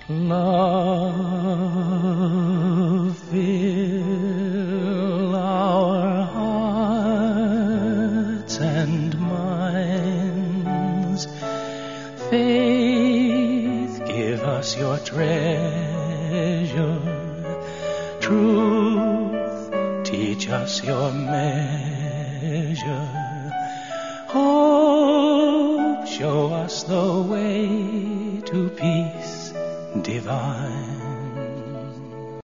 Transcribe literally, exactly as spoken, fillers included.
Love, fill our hearts and minds. Faith, give us your treasure. Truth, teach us your measure. Hope, show us the way to peace divine.